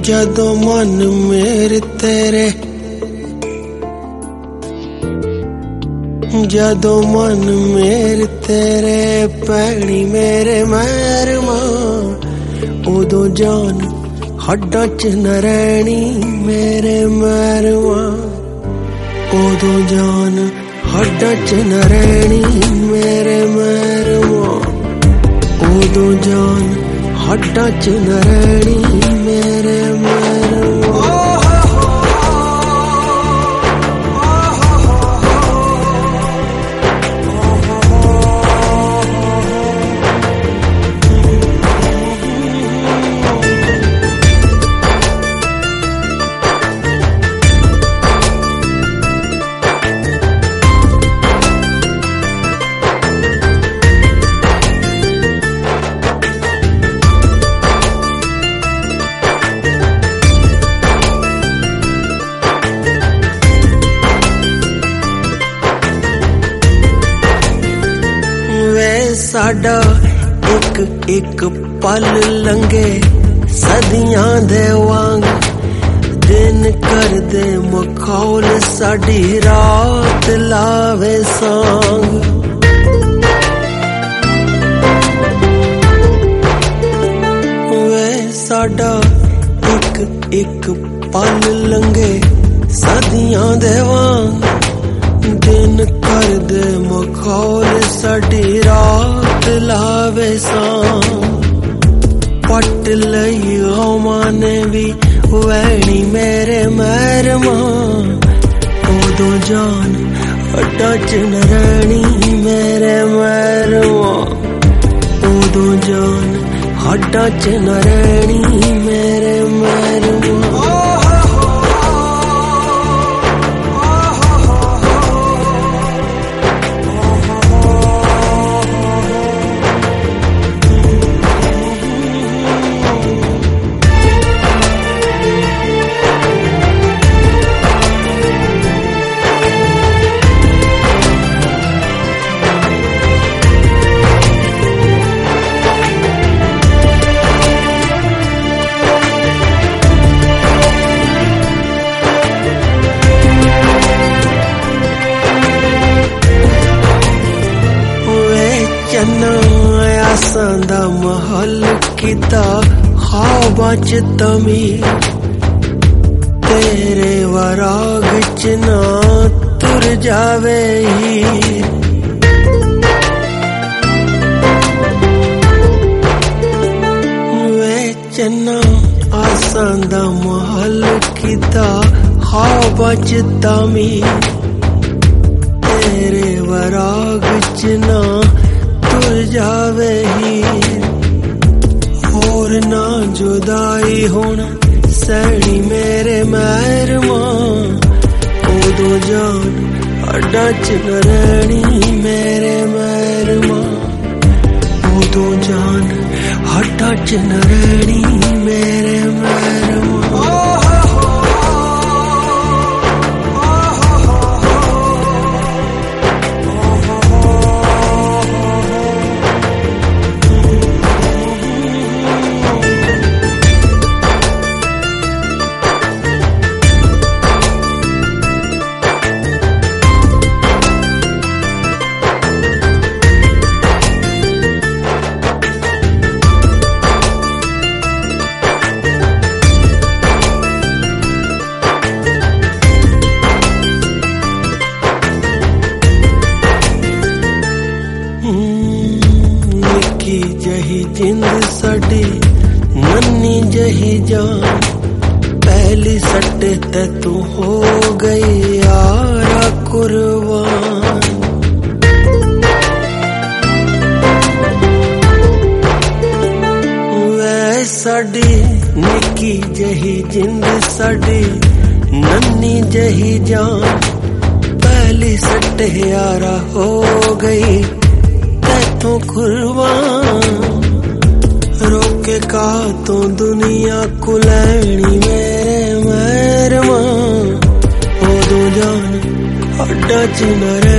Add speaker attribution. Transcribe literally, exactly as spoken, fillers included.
Speaker 1: जदों मन मेरे तेरे जदों मन मेरे तेरे पैनी मेरे मैरमा उदों जान हड्डां च न रैनी मेरे मैरमा उदों जान हड्डां च न रैनी मेरे मैरमा उदों जान हड्डां च न रैनी मेरे मैरमा। साडा एक एक पल लंघे सदियां दे वांग दिन कर दे मखौल साडी रात लावे सांग वे साडा एक एक पल लंघे सदियां दे वांग दिन कर दे मखौल साडी रात लावे सांग पट लई गौमां ने भी वैनी मेरे मैरमा उदों जान हड्डां च न रैनी मेरे मैरमा उदों जान हड्डां च न रैनी मेरे मैरमा। आसां दा महल किता ख्वाबां च तमीर तेरे वराग च ना तुर जावे हीर वे चन्ना आसां दा महल किता ख्वाबां च तमीर तेरे वराग च ना जावे हीर होर ना जुदाई होना सैनी मेरे मैरमा उदों जान हड्डां च न रैनी मेरे मैरमा उदों जान हड्डां च न रैनी मेरे मैरमा। निक्की जही जिंद साडी नन्नी जही जान पहली सट्टे ते तू हो गई यारा कुर्बान वै साडी निक्की जही जिंद साडी नन्नी जही जान पहली सट्टे यारा हो गई तू कुर्बान रोके का तो दुनिया को लैनी मेरे मैरमा उदों जान हड्डां च न